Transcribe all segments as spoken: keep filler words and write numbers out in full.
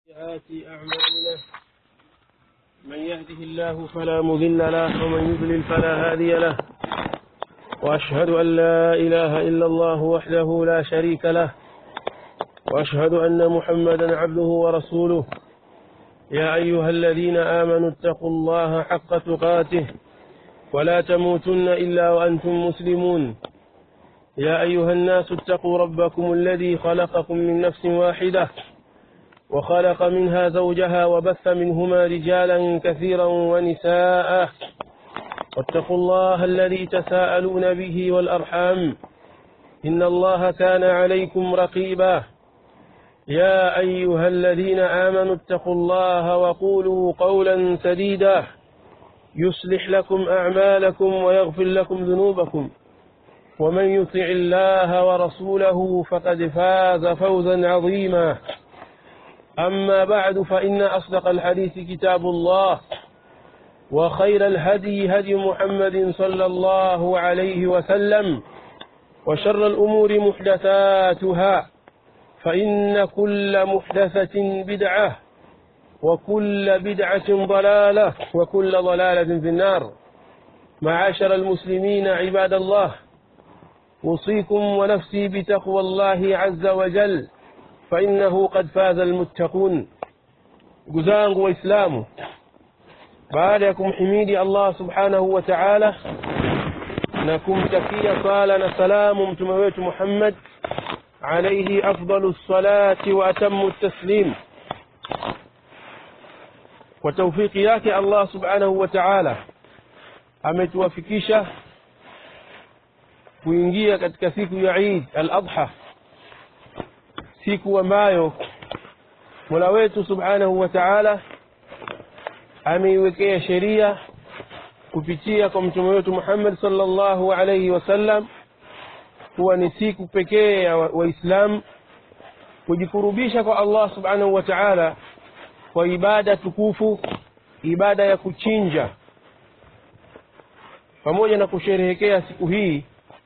سيئات أعمالنا من يهده الله فلا مضل له ومن يضلل فلا هادي له وأشهد أن لا إله إلا الله وحده لا شريك له وأشهد أن محمدا عبده ورسوله يا أيها الذين آمنوا اتقوا الله حق تقاته ولا تموتن إلا وأنتم مسلمون يا أيها الناس اتقوا ربكم الذي خلقكم من نفس واحدة وخلق منها زوجها وبث منهما رجالا كثيرا ونساء واتقوا الله الذي تساءلون به والأرحام إن الله كان عليكم رقيبا يا أيها الذين آمنوا اتقوا الله وقولوا قولا سديدا يصلح لكم أعمالكم ويغفر لكم ذنوبكم ومن يطع الله ورسوله فقد فاز فوزا عظيما أما بعد فإن أصدق الحديث كتاب الله وخير الهدي هدي محمد صلى الله عليه وسلم وشر الأمور محدثاتها فإن كل محدثة بدعة وكل بدعة ضلالة وكل ضلالة في النار. معاشر المسلمين عباد الله، أوصيكم ونفسي بتقوى الله عز وجل فإنه قد فاز المتقون. جزانgu waislamu, baada ya kumhimidi Allah subhanahu wa ta'ala na kumtakia sala na salamu mtume wetu Muhammad alayhi afdalus salati wa atammu taslim, kwa tawfiki yake Allah subhanahu wa ta'ala ametuwafikisha kuingia katika siku ya Eid al-Adha, siku ambayo Mola wetu subhanahu wa ta'ala ameiwekea sheria kupitia kwa mtume wetu Muhammad sallallahu alayhi wasallam kuwa ni siku pekee ya Waislamu kujikurubisha kwa Allah subhanahu wa ta'ala kwa ibada tukufu, ibada ya kuchinja, pamoja na kusherehekea siku hii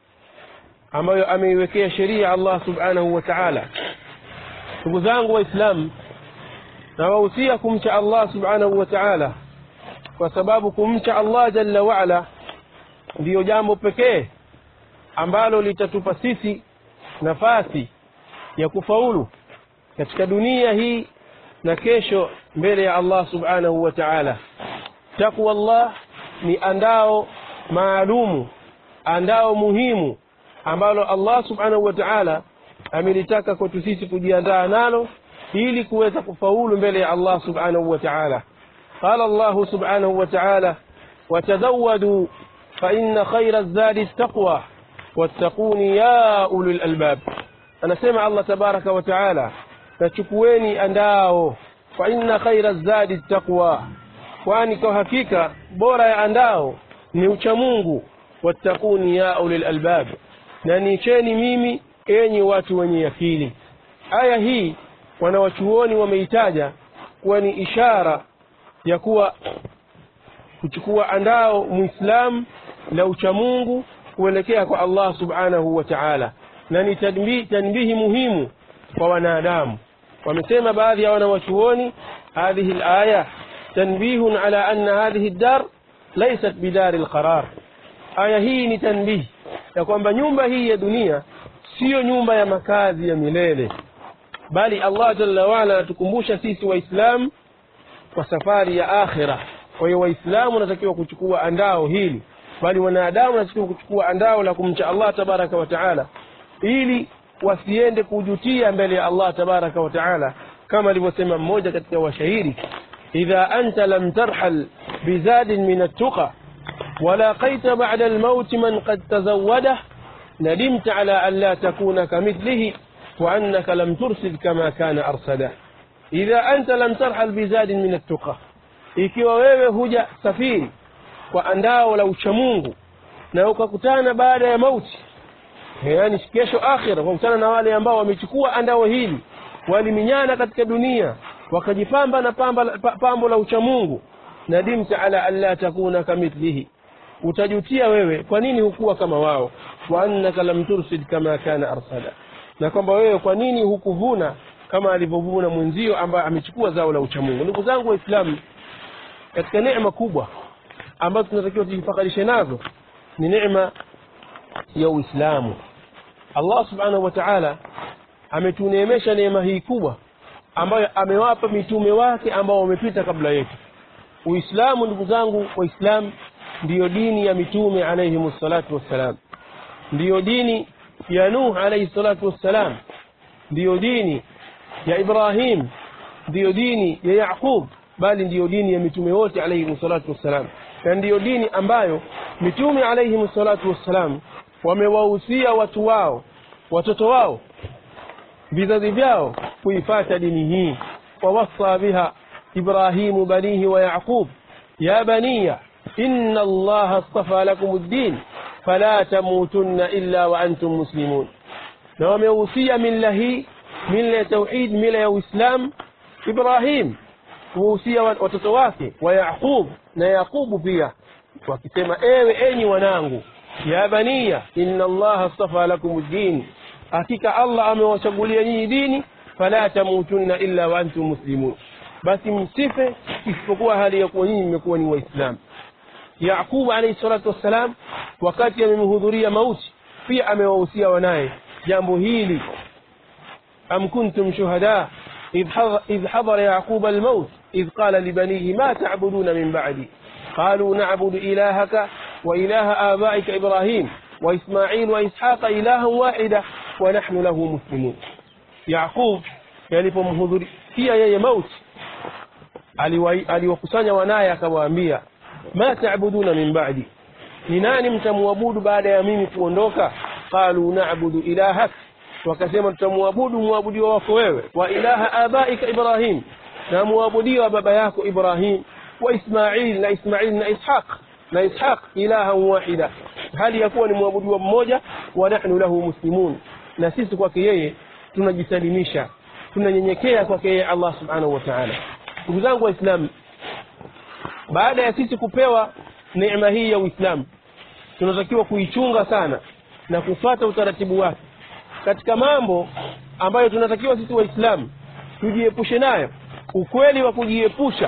ambayo ameiwekea sheria Allah subhanahu wa ta'ala. Ndugu zangu waislamu, nawahusia kumcha Allah subhanahu wa ta'ala, kwa sababu kumcha Allah jalla wa ala ndiyo jambo pekee ambalo litatupa sisi nafasi ya kufaulu katika dunia hii na kesho mbele ya Allah subhanahu wa ta'ala. Taqwa Allah ni andao maalumu, andao muhimu ambalo Allah subhanahu wa ta'ala amelitaka kwetu sisi kujiandaa nalo ili kuweza kufaulu mbele ya Allah subhanahu wa ta'ala. Qala Allah subhanahu wa ta'ala, watazawwadu fa inna khayra az-zadi at-taqwa wattaquni ya ulul albab. Anasema Allah tabaraka wa ta'ala, tachukueni andao, fa inna khayra az-zadi at-taqwa, kwani kwa hakika bora ya andao ni ucha Mungu, wattaquni ya ulul albab, na nicheni mimi enyi watu wenye akili. Aya hii wanawachuoni wameitaja kuwa ni ishara ya kuwa kuchukua andao muislamu la ucha Mungu kuelekea kwa Allah subhanahu wa ta'ala, na ni tanbihi, tanbihi muhimu kwa wanadamu. Wamesema baadhi ya wanawachuoni, hadhihi al-aya tanbihun ala anna hadhihi ad-dar laysat bidar al-qarar. Aya hii ni tanbihi ya kwamba nyumba hii ya dunia sio nyumba ya makazi ya milele, bali Allah jalla wa ala anatukumbusha sisi waislamu kwa safari ya akhira. Kwa hiyo waislamu wanatakiwa kuchukua andao hili, bali wanadamu wanatakiwa kuchukua andao la kumcha Allah tabaraka wa taala, ili wasiende kujutia mbele ya Allah tabaraka wa taala, kama alivyosema mmoja katika washairi, idha anta lam tarhal bizadin min at-tuqa walaqaita ba'da al-maut man qad tazawwada ندمت على أن لا تكون كمثله وأنك لم ترسل كما كان أرسله. إذا أنت لم ترحل بزاد من التقى، ikiwa wewe huja safiri kwa andao la ucha Mungu na ukakutana baada ya mauti, yani kesho akhira ukakutana na wale ambao wamechukua andao hili, waliminyana katika dunia wakajipamba na pamba, pambo la ucha Mungu, nadimta ala an la takuna kamithlihi, utajutia wewe kwa nini hukuwa kama wao, wa annaka lam tursid kama kana arsala, na kwamba wewe kwa nini hukuvuna kama alivyovuna mwenzio ambaye amechukua zao la uchamungu. Ndugu zangu waislamu, katika neema kubwa ambazo tunatakiwa tujifakarishe nazo ni neema ya Uislamu. Allah subhanahu wa ta'ala ametuneemesha neema hii kubwa ambayo amewapa mitume wake ambao wamepita kabla yetu. Uislamu, ndugu zangu waislamu, ndiyo dini ya mitume alayhi salatu wassalam, ndiyo dini ya Nuh alayhi salatu wassalam, ndiyo dini ya Ibrahim, ndiyo dini ya Yaqub, bali ndiyo dini ya mitume wote alayhi salatu wassalam. Na ndiyo dini ambayo mitume alayhi salatu wassalam wamewahusia watu wao, watoto wao, vizazi vyao kuifuata dini hii. Wawassa biha Ibrahimu banihi wa Yaqub ya baniya inna Allaha astafa lakum ad-din fala tamutunna illa wa antum muslimun. Na wamehusia mila hii, mila ya tauhid, mila ya Uislamu, Ibrahim kuhusia watoto wake wa Yaqub na Yaqubu pia, wakisema ewe enyi wanangu, ya baniya inna Allaha astafa lakum ad-din, hakika Allah amewachagulia nyinyi dini, fala tamutunna illa wa antum muslimun, basi msife isipokuwa hali ya kuwa nyinyi mmekuwa ni waislamu. Yaqub alayhi salatu wassalam wakati amemhudhuria mauti pia amewahusia wanaye jambo hili. Am kuntum shuhada idh hadara Yaqub al-maut idh qala li banihi ma ta'buduna min ba'di qalu na'budu ilahaka wa ilaha abaika Ibrahim wa Ismail wa Ishaqa ilahan wahida wa nahnu lahu muslimun. Yaqub alipomhudhuria pia yeye mauti aliwakusanya wanaye akawaambia, ma ta'buduna min ba'di, ni nani mtamwabudu baada ya mimi kuondoka? Qalu na'budu ilahak, wakasema tutamwabudu muabudiwa wako wewe, wa ilaha abaika Ibrahim, na muabudiwa baba yako Ibrahim, wa Ismail na Ismail na Ishaq na Ishaq ilahan wahida, hali yakuwa ni muabudiwa mmoja, wa nahnu lahu muslimun, na sisi kwake yeye tunajisalimisha, tunanyenyekea kwake yeye Allah subhanahu wa ta'ala. Ndugu zangu waislamu, baada ya sisi kupewa neema hii ya Uislamu, tunatakiwa kuichunga sana na kufuata utaratibu wake. Katika mambo ambayo tunatakiwa sisi waislamu tujiepushe nayo, ukweli wa kujiepusha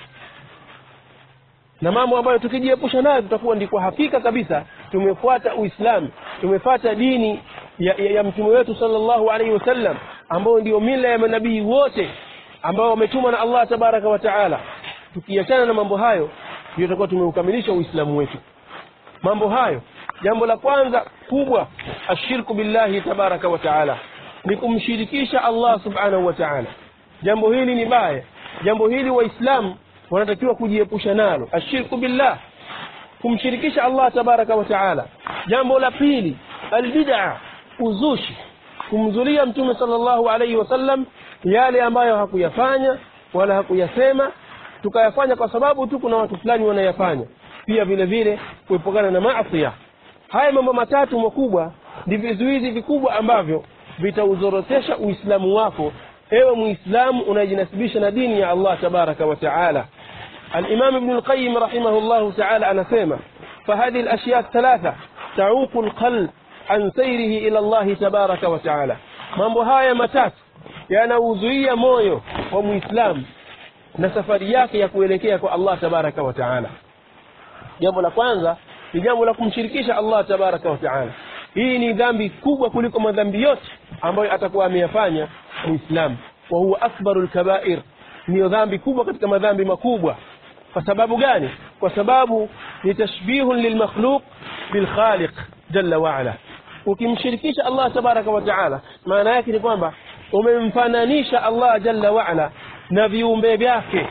na mambo ambayo tukijiepusha nayo tutakuwa ndi kwa hakika kabisa tumefuata Uislamu, tumefuata dini ya, ya, ya mtume wetu sallallahu alaihi wasallam, ambao ndio mila ya manabii wote ambao wametumwa na Allah tabaraka wa taala. Tukiachana na mambo hayo ndio tutakuwa tumeukamilisha Uislamu wetu. Mambo hayo, jambo la kwanza kubwa, ashirku billahi tabaraka wa taala, ni kumshirikisha Allah subhanahu wa taala. Jambo hili ni baya, jambo hili waislamu wanatakiwa kujiepusha nalo, ashirku billah, kumshirikisha Allah tabaraka wa taala. Jambo la pili, albid'a, uzushi, kumzulia mtume sallallahu alayhi wasallam yale ambayo hakuyafanya wala hakuyasema, tukayafanya kwa sababu tu kuna watu fulani wanayafanya. Pia vile vile kuepukana na maasi. Haya mambo matatu makubwa ni vizuizi vikubwa ambavyo vitauzorotesha Uislamu wako, ewe Muislamu unayejinasibisha na dini ya Allah tabaraka wa taala. Al-Imam Ibn al-Qayyim rahimahullah ta'ala anasema, fahadhihi al-ashya' thalatha ta'uqu al-qalb an sayrihi ila Allah tabaraka wa taala. Mambo haya matatu yanauzuia moyo wa Muislamu na safari yake ya kuelekea kwa Allah tabaraka wa taala. Jambo la kwanza ni jambo la kumshirikisha Allah tabaraka wa taala. Hii ni dhambi kubwa kuliko madhambi yote ambayo atakuwa ameyafanya Muislamu, wa huwa akbarul kaba'ir, ni dhambi kubwa katika madhambi makubwa. Kwa sababu gani? Kwa sababu ni tashbihun lilmakhluq bilkhaliq jalla wa ala. Ukimshirikisha Allah tabaraka wa taala, maana yake ni kwamba umemfananisha Allah jalla wa ala na viumbe vyake.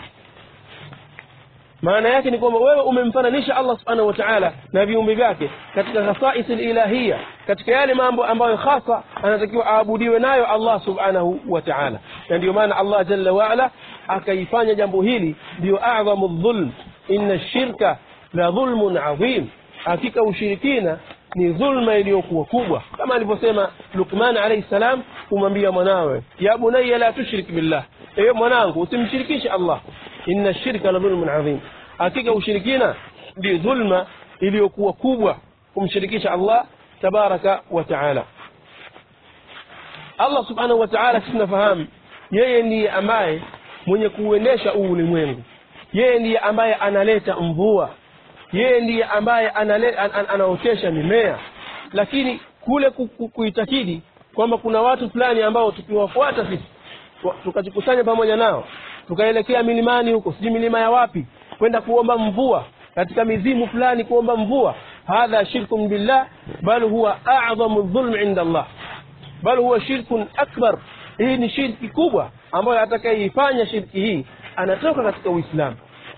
Maana yake ni kwamba wewe umemfananisha Allah subhanahu wa ta'ala na viumbe vyake katika khasais al-ilahiyya, katika yale mambo ambayo hasa anatakiwa aabudiwe nayo Allah subhanahu wa ta'ala. Na ndio maana Allah jalla wa ala akaifanya jambo hili ndio a'zamu dhulm, inna ash-shirka la dhulmun 'azim, hakika ushirikina ni dhulma iliyokuwa kubwa, kama alivyosema Luqman alayhi salam kumwambia mwanawe, ya bunayya la tushrik billah, ewe mwanangu usimshirikishe Allah, inna ash-shirka la dhulmun 'azim, hakika ushirikina ni dhulma iliyokuwa kubwa, kumshirikisha Allah tabaraka wa taala. Allah subhanahu wa ta'ala tunafahamu yeye ndiye ambaye mwenye kuuendesha ulimwengu, yeye ndiye ambaye analeta mvua, yeye ndiye ambaye anaotesha mimea. Lakini kule kuitakidi kwamba kuna watu fulani ambao tukiwafuata sisi tukajikusanya pamoja nao tukaelekea milimani huko, sijui milima ya wapi, kwenda kuomba mvua katika mizimu fulani, kuomba mvua, hadha shirkun billah, bal huwa a'zamu dhulm inda Allah, bal huwa shirkun akbar. Hii ni shirki kubwa ambayo atakayeifanya shirki hii anatoka katika Uislamu.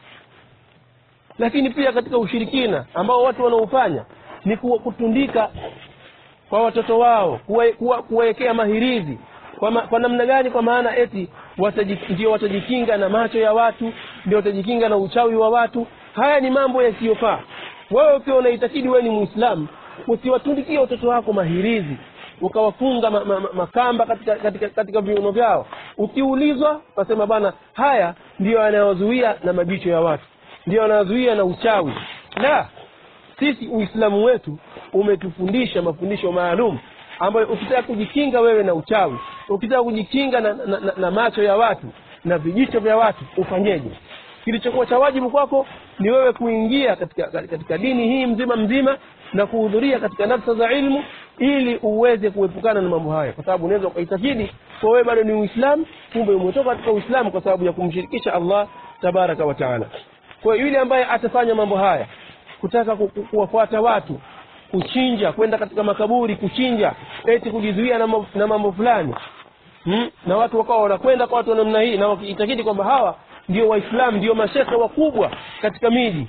Lakini pia katika ushirikina ambao watu wanaofanya ni kutundika kwa watoto wao, kuwawekea mahirizi. Kwa, ma, kwa namna gani? Kwa maana eti ndio watajikinga na macho ya watu, ndio watajikinga na uchawi wa watu. Haya ni mambo yasiyofaa. Wewe ukiwa unaitakidi wewe ni Muislamu, usiwatundikie watoto wako mahirizi ukawafunga ma, ma, ma, makamba katika katika, katika viuno vyao. Ukiulizwa wasema bwana, haya ndio yanayozuia na mabicho ya watu, ndio yanayozuia na uchawi. La, sisi Uislamu wetu umetufundisha mafundisho maalum ambayo ukitaka kujikinga wewe na uchawi, ukitaka kujikinga na, na, na, na macho ya watu na vijicho vya watu, ufanyeje? Kilichokuwa cha wajibu kwako ni wewe kuingia katika, katika dini hii mzima mzima na kuhudhuria katika nafsa za ilmu ili uweze kuepukana na mambo haya. Kwa sababu unaweza ukaitakidi kwa wewe bado ni Uislamu, kumbe umetoka katika Uislamu kwa sababu ya kumshirikisha Allah tabaraka wa taala. Kwa yule ambaye atafanya mambo haya, kutaka kuwafuata watu, kuchinja, kwenda katika makaburi kuchinja, eti kujizuia na mambo, na mambo fulani hmm? na watu wakawa wanakwenda kwa watu namna hii na wakiitakidi kwamba hawa ndio Waislamu, ndio mashekhe wakubwa katika miji,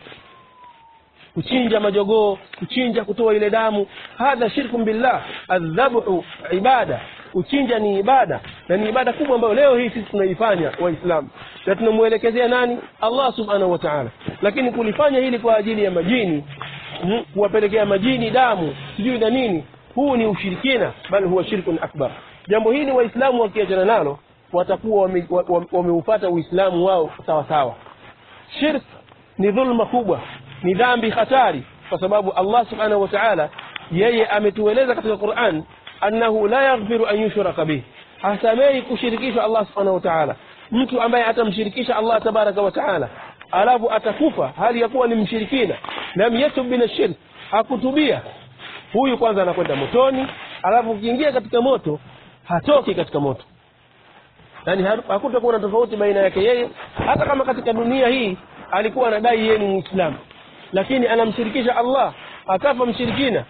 kuchinja majogoo, kuchinja, kutoa ile damu. Hadha shirkun billah. Adhabu ibada, kuchinja ni ibada, na ni ibada kubwa ambayo leo hii sisi tunaifanya Waislamu, na tunamuelekezea nani? Allah subhanahu wa ta'ala. Lakini kulifanya hili kwa ajili ya majini, kuwapelekea majini damu sijui na nini, huu ni ushirikina, bali huwa shirkun akbar. Jambo hili Waislamu wakiachana nalo watakuwa wameupata Uislamu wao sawa sawa. Shirk ni dhulma kubwa, ni dhambi hatari, kwa sababu Allah subhanahu wa ta'ala yeye ametueleza katika Qur'an annahu la yaghfiru an yushraka bih, hasamei kushirikisha Allah subhanahu wa ta'ala. Mtu ambaye atamshirikisha Allah tabaraka wa ta'ala alafu atakufa hali ya kuwa ni mshirikina, lam yatub min ash-shirk, hakutubia, huyu kwanza anakwenda motoni, alafu ukiingia katika moto hatoki katika moto. Yani hakutakuwa na tofauti baina yake yeye, hata kama katika dunia hii alikuwa anadai yeye ni Muislamu, lakini anamshirikisha Allah akafa mshirikina,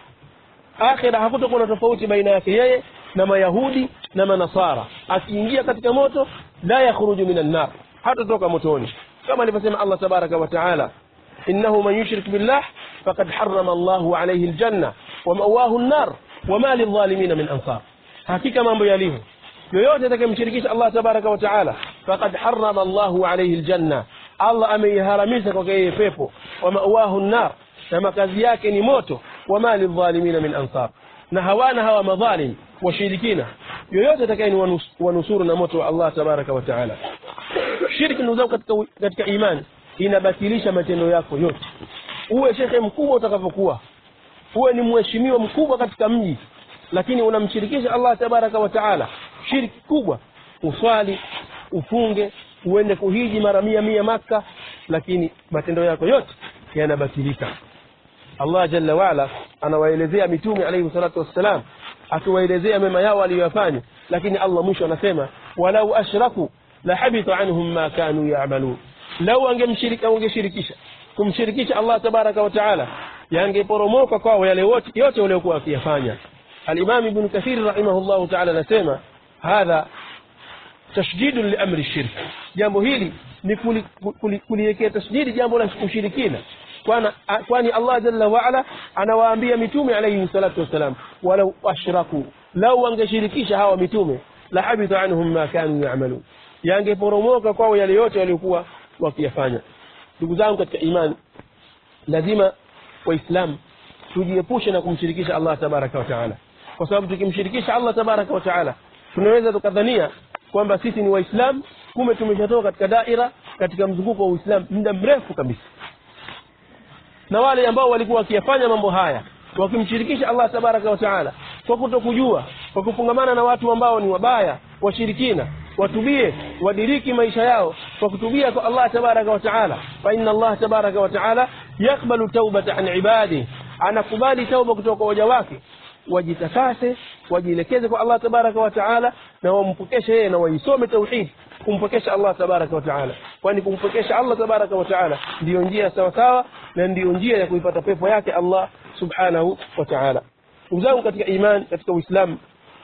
akhira hakutakuwa na tofauti baina yake yeye na Mayahudi na Manasara. Akiingia katika moto la yakhruju minan nar, hatatoka motoni, kama alivyosema Allah tabaraka wa taala, innahu man yushrik billah faqad harrama Allahu alayhi aljanna wa mawahu an-nar wa ma lidh-dhalimin min ansar. Hakika mambo yalivyo, yoyote atakayemshirikisha Allah tabaraka wa taala faqad harrama Allahu alayhi aljanna, Allah ameiharamisha kwake yeye pepo, wa mawahu an-nar, na makazi yake ni moto, wa ma lidh-dhalimin min ansar, na hawana hawa madhalim washirikina yoyote atakaye wanusuru na moto wa Allah tabaraka wa taala. Shirki ndio katika katika imani inabatilisha matendo yako yote. Uwe shekhe mkubwa utakavyokuwa, uwe ni mheshimiwa mkubwa katika mji, lakini unamshirikisha Allah tabaraka wa taala, shirki kubwa. Uswali, ufunge, uende kuhiji mara mia mia Maka, lakini matendo yako yote yanabatilika. Allah jalla waala anawaelezea mitume alayhi salatu wassalam, akiwaelezea mema yao waliyofanya, lakini Allah mwisho anasema walau ashraku la habita anhum ma kanu ya'malun. Lau angemshirika ungeshirikisha kumshirikisha Allah tabaraka wa taala, yangeporomoka kwao yale wote yote waliokuwa wakiyafanya. Al-Imam Ibn Kathir rahimahullah taala anasema hadha tashdidun li amri shirk, jambo hili ni kuliwekea tashdidi jambo la ushirikina, kwana kwani Allah jalla wa ala anawaambia mitume alayhi salatu wasalam walau ashraku, lau angeshirikisha hawa mitume la habita anhum ma kanu ya'malun, yangeporomoka kwao yale yote waliokuwa wakiyafanya. Ndugu zangu katika imani, lazima waislamu tujiepushe na kumshirikisha Allah tabaraka wa taala, kwa sababu tukimshirikisha Allah tabaraka wa taala tunaweza tukadhania kwamba sisi ni waislamu, kumbe tumeshatoka katika daira, katika mzunguko wa Uislamu muda mrefu kabisa. Na wale ambao walikuwa wakiyafanya mambo haya wakimshirikisha Allah tabaraka wa taala kwa kutokujua, kwa kufungamana na watu ambao ni wabaya, washirikina, watubie, wadiriki maisha yao kwa kutubia kwa Allah tabaraka wa taala. Fa inna Allah tabaraka wa taala yakbalu taubata an ibadi, anakubali tauba kutoka kwa waja wake. Wajitakase, wajielekeze kwa Allah tabaraka wa taala na wampokeshe yeye na waisome tauhid, kumpokesha Allah tabaraka wa taala, kwani kumpokesha Allah tabaraka wa taala ndio njia sawa sawa na ndio njia ya kuipata pepo yake Allah subhanahu wa ta'ala. Ndugu zangu katika imani, katika Uislamu,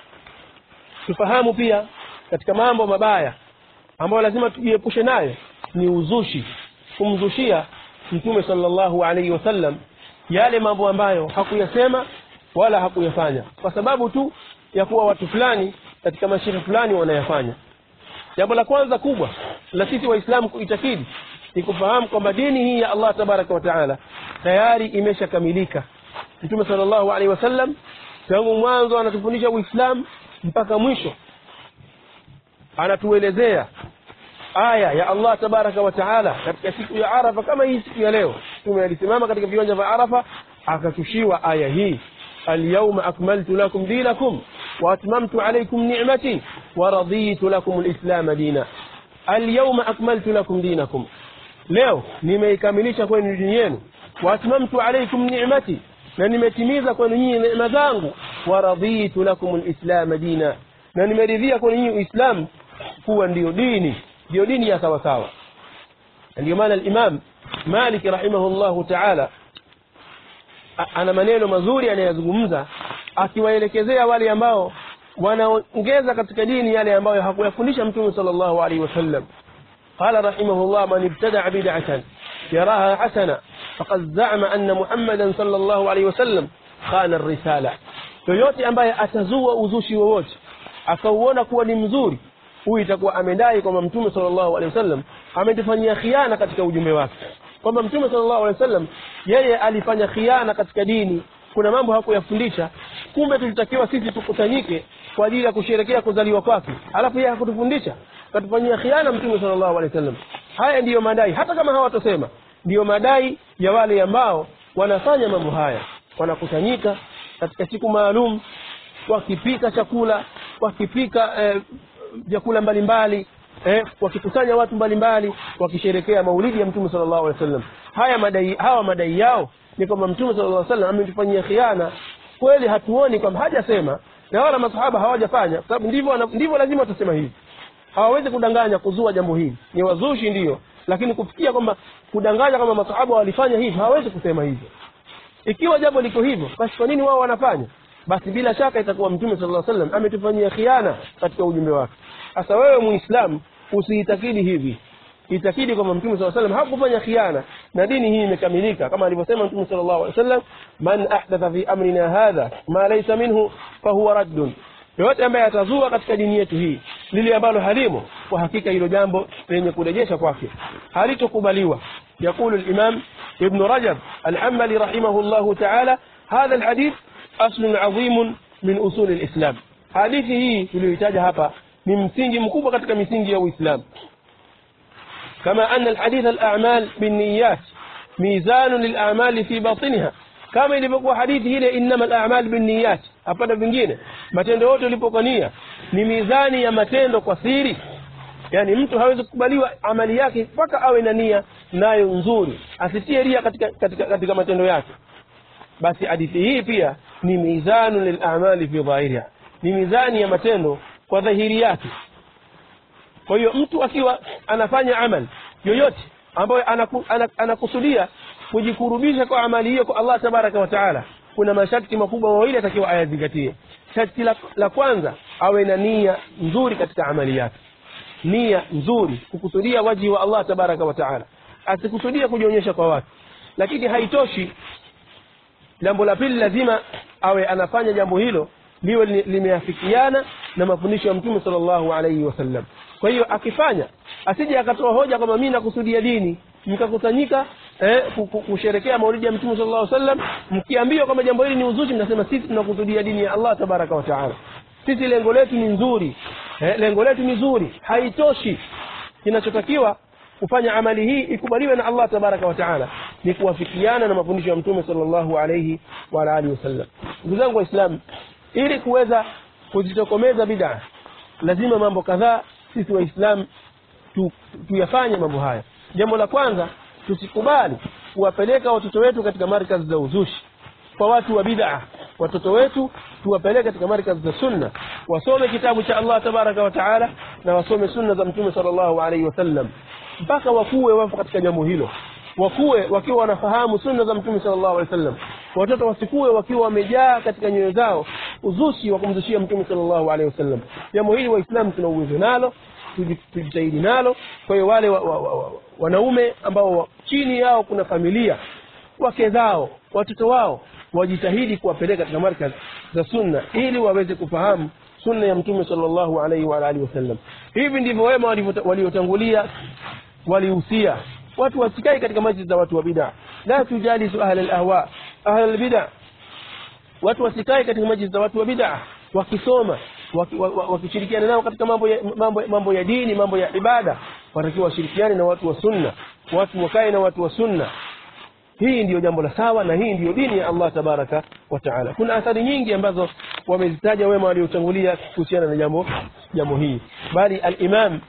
tufahamu pia katika mambo mabaya ambayo lazima tujiepushe nayo ni uzushi, kumzushia Mtume sallallahu alaihi wasallam yale mambo ambayo hakuyasema wala hakuyafanya kwa sababu tu ya kuwa watu fulani katika mashirika fulani wanayafanya. Jambo la kwanza kubwa la sisi Waislamu kuitakidi ni kufahamu kwamba dini hii ya Allah tabaraka wa taala tayari imeshakamilika. Mtume sallallahu alaihi wasallam tangu mwanzo anatufundisha Uislamu mpaka mwisho, anatuelezea aya ya Allah tabaraka wa taala katika siku ya Arafa. Kama hii siku ya leo Mtume alisimama katika viwanja vya Arafa akatushiwa aya hii, al-yawma akmaltu lakum dinakum wa atmamtu alaykum ni'mati wa raditu lakum al-islam dina. Al-yawma akmaltu lakum dinakum, leo nimeikamilisha kwenu dini yenu, wa atmamtu alaykum ni'mati, na nimetimiza kwenu nyinyi neema zangu, wa raditu lakum al-islam dina, na nimeridhia kwenu nyinyi Uislamu kuwa ndio dini, ndio dini ya sawa sawa. Ndio maana al-Imam Malik rahimahullahu ta'ala ana maneno mazuri anayazungumza akiwaelekezea wale ambao wanaongeza katika dini yale ambayo hakuyafundisha Mtume sallallahu alaihi wasallam. Qala rahimahullah, man ibtada'a bid'atan yaraha hasana faqad za'ama anna Muhammadan sallallahu alaihi wasallam khana ar-risala. Yoyote ambaye atazua uzushi wowote akauona kuwa ni mzuri, huyu itakuwa amedai kwamba Mtume sallallahu alaihi wasallam ametufanyia khiana katika ujumbe wake, kwamba Mtume sallallahu alaihi wasallam yeye alifanya khiana katika dini, kuna mambo hakuyafundisha. Kumbe tulitakiwa sisi tukusanyike kwa ajili ya kusherehekea kuzaliwa kwake, alafu yeye hakutufundisha, katufanyia khiana Mtume sallallahu alaihi wasallam. Haya ndiyo madai, hata kama hawatosema, ndiyo madai ya wale ambao wanafanya mambo haya. Wanakusanyika katika siku maalum, wakipika chakula, wakipika eh, vyakula mbalimbali, eh, wakikusanya watu mbalimbali, wakisherehekea maulidi ya Mtume sallallahu alaihi wasallam. Haya madai, hawa madai yao ni kwamba Mtume sallallahu alaihi wasallam ametufanyia khiana. Kweli hatuoni kwamba hajasema na wala masahaba hawajafanya, kwa sababu ndivyo ndivyo lazima tuseme hivi. Hawawezi kudanganya kuzua jambo hili, ni wazushi ndio, lakini kufikia kwamba kudanganya kama masahaba walifanya hivi, hawawezi kusema hivyo. Ikiwa jambo liko hivyo, basi kwa nini wao wanafanya? Basi bila shaka itakuwa Mtume sallallahu alaihi wasallam ametufanyia khiana katika ujumbe wake. Sasa wewe Muislamu usiitakidi hivi, itakidi kwamba Mtume sallallahu alaihi wasallam hakufanya khiana na dini hii imekamilika, kama alivyosema Mtume sallallahu alaihi wasallam, man ahdatha fi amrina hadha ma laysa minhu fahuwa raddun. Yote ambaye atazua katika dini yetu hii lile ambalo halimo, kwa hakika hilo jambo lenye kurejesha kwake, halitokubaliwa. يقول الإمام ابن رجب الحنبلي رحمه الله تعالى, هذا الحديث أصل عظيم من أصول الإسلام. hadithi hii tuliyotaja hapa ni msingi mkubwa katika misingi ya Uislamu. Kama anna alhadith al-a'mal binniyat mizan lil-a'mal fi batinha, kama ilivyokuwa hadithi ile innama al-a'mal binniyat, hapana vingine, matendo yote yalipokuwa nia ni mizani ya matendo kwa siri. Yani mtu hawezi kukubaliwa amali yake mpaka awe na nia nayo nzuri, asitie ria katika, katika, katika matendo yake. Basi hadithi hii pia ni mizanu lil-a'mal fi dhahiriha, ni mizani ya matendo kwa dhahiri yake. Kwa hiyo mtu akiwa anafanya amal yoyote ambayo anaku, anakusudia kujikurubisha kwa amali hiyo kwa Allah tabaraka wa taala, kuna masharti makubwa mawili atakiwa ayazingatie. Sharti la, la kwanza, awe na nia nzuri katika amali yake, nia nzuri, kukusudia waji wa Allah tabaraka wa taala, asikusudia kujionyesha kwa watu. Lakini haitoshi, jambo la pili, lazima awe anafanya jambo hilo liwe limeafikiana na mafundisho ya Mtume sallallahu alaihi wasallam. Kwa hiyo akifanya, asije akatoa hoja kama mimi nakusudia dini, mkakusanyika eh kusherehekea maulidi ya Mtume sallallahu alaihi wasallam, mkiambiwa kama jambo hili ni uzushi, mnasema sisi tunakusudia dini ya Allah tabaraka wa taala, sisi lengo letu ni nzuri, eh, lengo letu ni nzuri. Haitoshi, kinachotakiwa kufanya amali hii ikubaliwe na Allah tabaraka wa taala ni kuwafikiana na mafundisho ya Mtume sallallahu alaihi wa alihi wasallam. Ndugu zangu Waislamu, ili kuweza kuzitokomeza bid'a lazima mambo kadhaa sisi waislamu tu, tuyafanye mambo haya. Jambo la kwanza, tusikubali kuwapeleka watoto wetu katika markazi za uzushi kwa watu wa bid'a. Watoto wetu tuwapeleke katika markazi za sunna, wasome kitabu cha Allah tabaraka wa taala na wasome sunna za Mtume sallallahu alaihi wasallam mpaka wakue wapo katika jambo hilo, wakue wakiwa wanafahamu sunna za Mtume sallallahu alaihi wasallam. Watoto wasikue wakiwa wamejaa katika nyoyo zao uzushi wa kumzushia Mtume sallallahu alaihi wasallam. Jambo hili waislamu tuna uwezo nalo, tujitahidi nalo. Kwa hiyo wale wa, wa, wa, wa, wanaume ambao chini yao kuna familia, wake zao, watoto wao, wajitahidi kuwapeleka katika markaz za sunna ili waweze kufahamu sunna ya Mtume sallallahu alaihi wa alihi wasallam. Hivi ndivyo wema waliotangulia walihusia. Watu wasikae katika majlis za watu wa bid'a. La tujalisu ahli al-ahwa, ahli al-bid'a. Watu wasikae katika majlis za watu wa bid'a wakisoma, wakishirikiana nao katika mambo ya, mambo, mambo ya dini, mambo ya ibada. Watakiwa washirikiane na watu wa sunna, watu wakae na watu wa sunna. Hii ndiyo jambo la sawa na hii ndiyo dini ya Allah tabaraka wa taala. Kuna athari nyingi ambazo wamezitaja wema waliotangulia kuhusiana na jambo jambo hili. Bali al-Imam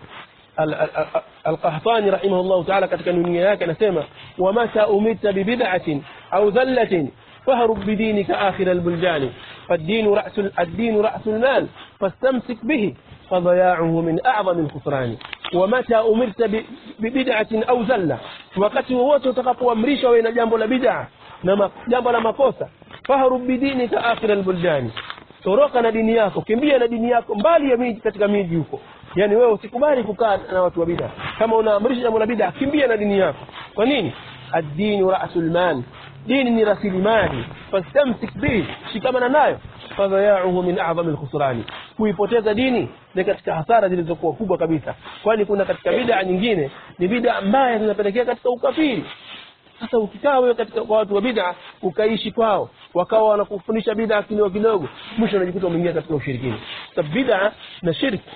al-Qahtani rahimahullah taala katika nunia yake anasema, wa mata umita bi bid'atin au dhallatin fahrub bidinika akhir al-buljani fad-din ra'sul ad-din ra'sul mal fastamsik bihi fadaya'uhu min a'zam al-khusran. Wa mata umirta bi bid'atin au dhalla, wakati wote utakapoamrishwa wewe na jambo la bid'a na jambo la makosa, fahrub bidinika akhir al-buljani, toroka na dini yako, kimbia na dini yako mbali ya miji, katika miji huko. Yani wewe usikubali kukaa na watu wa bid'a. Kama unaamrisha jambo la bid'a, kimbia na dini yako. Kwa nini? Ad-din ra'sul mal, dini ni rasilimali, fastamsik bihi, shikamana nayo. Fadaya'uhu min a'zam al-khusran, kuipoteza dini ni katika hasara zilizokuwa kubwa kabisa. Kwani kuna katika bid'a nyingine ni bid'a mbaya zinapelekea katika ukafiri. Sasa ukikaa wewe katika watu wa bid'a ukaishi kwao, wakawa wanakufundisha bid'a kidogo kidogo, mwisho unajikuta umeingia katika ushirikina. Sababu bid'a na shirki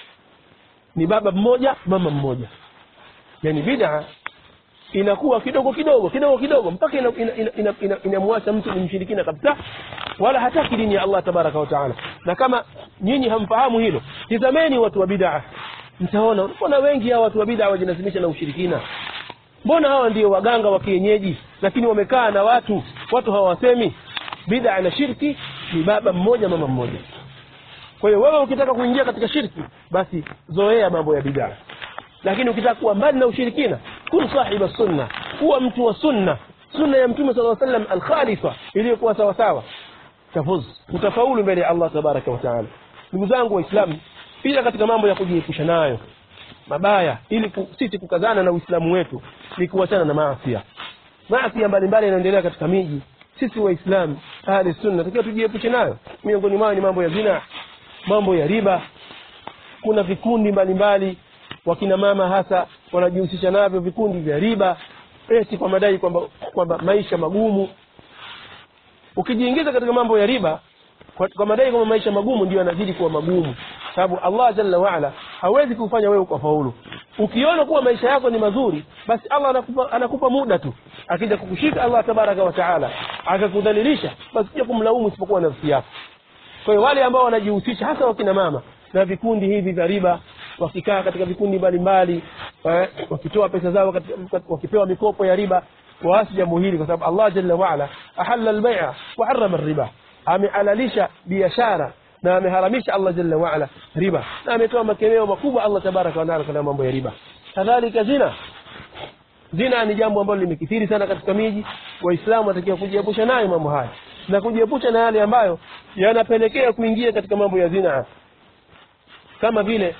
ni baba mmoja mama mmoja. Yani bid'a inakuwa kidogo kidogo kidogo kidogo mpaka inamwacha ina, ina, ina, ina, ina mtu ni mshirikina kabisa, wala hataki dini ya Allah tabaraka wa taala. Na kama nyinyi hamfahamu hilo, tazameni watu wa bid'a, mtaona mbona wengi hao watu wa bid'a wajinasimisha na ushirikina. Mbona hawa ndio waganga wa kienyeji, lakini wamekaa na watu watu hawasemi. Bid'a na shirki ni baba mmoja mama mmoja. Kwa hiyo wewe ukitaka kuingia katika shirki, basi zoea mambo ya bid'a. Lakini ukitaka kuwa mbali na ushirikina, kun sahiba sunna, kuwa mtu wa sunna, sunna ya Mtume sallallahu alaihi wasallam al-khalifa iliyokuwa sawa sawa, tafuz, utafaulu mbele ya Allah tabaraka wa taala. Ndugu zangu waislamu, pia katika mambo ya kujiepusha nayo mabaya ili sisi kukazana na Uislamu wetu ni kuachana na maasi. Maasi mbalimbali yanaendelea katika miji. Sisi waislamu ahli sunna tukiwa tujiepushe nayo. Miongoni mwao ni mambo ya zina, mambo ya riba. Kuna vikundi mbalimbali wakina mama hasa wanajihusisha navyo, vikundi vya riba, eti kwa madai kwamba kwamba maisha magumu. Ukijiingiza katika mambo ya riba kwa, kwa madai kwamba maisha magumu, ndio yanazidi kuwa magumu, sababu Allah jalla wa ala hawezi kufanya wewe ukafaulu. Ukiona kuwa maisha yako ni mazuri, basi Allah anakupa anakupa muda tu. Akija kukushika Allah tabaraka wa taala akakudhalilisha, basi sio kumlaumu isipokuwa nafsi yako. Kwa hiyo wale ambao wanajihusisha hasa wakina mama na vikundi hivi vya riba, wakikaa katika vikundi mbalimbali, wakitoa pesa zao katika, wakipewa mikopo ya riba, waasi jambo hili, kwa sababu Allah jalla wa ala ahalla al-bay'a wa harrama ar-riba, amehalalisha biashara na ameharamisha Allah jalla wa ala riba, na ametoa makemeo makubwa Allah tabaraka wa taala kwa mambo ya riba. Kadhalika zina, zina ni jambo ambalo limekithiri sana katika miji. Waislamu watakiwa kujiepusha nayo mambo haya na kujiepusha na yale ambayo yanapelekea kuingia katika mambo ya zina, kama vile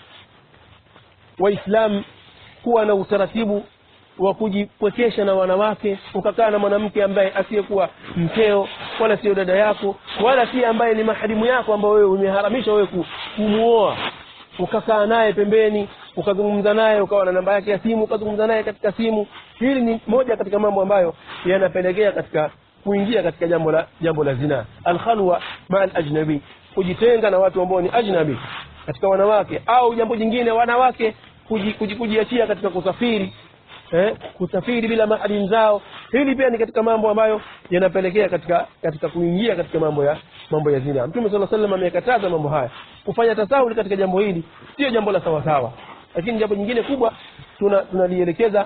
Waislamu kuwa na utaratibu wa kujipwekesha na wanawake, ukakaa na mwanamke ambaye asiyekuwa mkeo wala sio dada yako wala si ambaye ni maharimu yako, ambao wewe umeharamisha wewe kumuoa, ukakaa naye pembeni, ukazungumza naye, ukawa na namba yake ya simu, ukazungumza naye katika simu. Hili ni moja katika mambo ambayo yanapelekea katika kuingia katika jambo la jambo la zina. Al-khalwa ma al-ajnabi, kujitenga na watu ambao ni ajnabi katika wanawake, au jambo jingine wanawake kujiachia katika kusafiri, eh, kusafiri bila mahali zao. Hili pia ni katika mambo ambayo yanapelekea katika katika kuingia katika mambo ya mambo ya zina. Mtume sallallahu alaihi wasallam amekataza mambo haya. Kufanya tasahuli katika jambo hili sio jambo la sawa sawa. Lakini jambo jingine kubwa tunalielekeza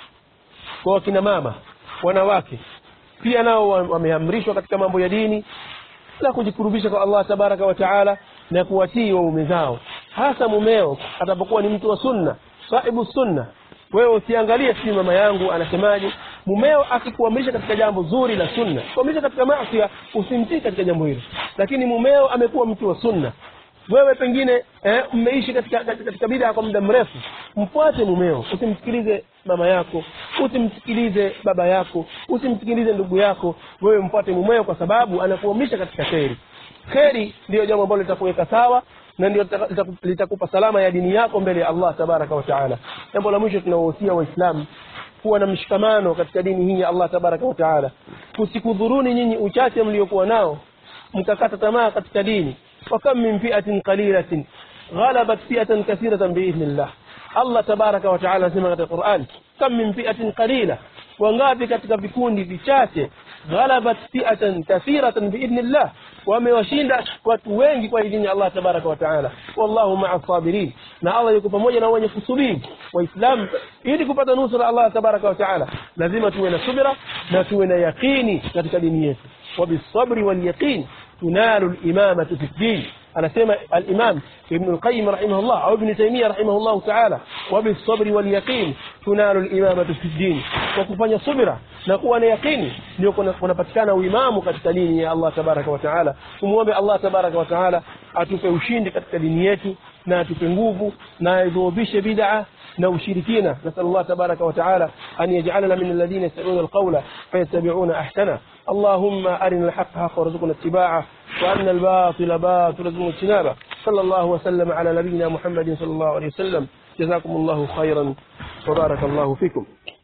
kwa wakina mama, wanawake pia nao wameamrishwa katika mambo ya dini na kujikurubisha kwa Allah tabaraka wa taala na kuwatii waume zao, hasa mumeo atapokuwa ni mtu wa sunna, sahibu sunna. Wewe usiangalie si mama yangu anasemaje. Mumeo akikuamrisha katika jambo zuri la sunna, kuamrisha katika maasi, usimtii katika jambo hilo. Lakini mumeo amekuwa mtu wa sunna, wewe pengine eh, umeishi katika katika bid'a kwa muda mrefu, mfuate mumeo. Usimsikilize mama yako, usimsikilize baba yako, usimsikilize ndugu yako. Wewe mfuate mumeo kwa sababu anakuamrisha katika kheri. Kheri ndio jambo ambalo litakuweka sawa na ndio litakupa salama ya dini yako mbele ya Allah tabaraka wa taala. Jambo la mwisho tunawahusia Waislamu kuwa na mshikamano katika dini hii ya Allah tabaraka wa taala. Kusikudhuruni nyinyi uchache mliokuwa nao mkakata tamaa katika dini. Wa kam min fi'atin qalilatin ghalabat fi'atan kathiratan bi'idhnillah. Allah tabaraka wa taala anasema katika Qur'an, kam min fi'atin qalila, wangapi katika vikundi vichache, ghalabat fi'atan kathiratan bi'idhnillah, wamewashinda watu wengi kwa idhini ya Allah tabaraka wa taala. Wallahu ma'a sabirin, na Allah yuko pamoja na wenye kusubiri. Waislamu, ili kupata nusra Allah tabaraka wa taala lazima tuwe na subira na tuwe na yaqini katika dini yetu. Wa bisabri wal yaqin tunalu al-imamatu fi din. anasema al-Imam Ibn al-Qayyim rahimahullah au Ibn Taymiyyah rahimahullah ta'ala, wa bis-sabri wal yaqin tunalu al-imamatu fi din. Kwa kufanya subira na kuwa na yaqini ndio kunapatikana uimamu katika dini ya Allah tabaraka wa taala. Tumuombe Allah tabaraka wa taala atupe ushindi katika dini yetu na atupe nguvu na aidhubishe bid'a na ushirikina. Nasallallahu tabaraka wa taala an yaj'alana min alladhina yastami'una al-qawla fayattabi'una ahsana. اللهم أرنا الحق حقا وارزقنا اتباعه وأرنا الباطل باطلا وارزقنا اجتنابه. صلى الله وسلم على نبينا محمد صلى الله عليه وسلم. جزاكم الله خيرا وبارك الله فيكم.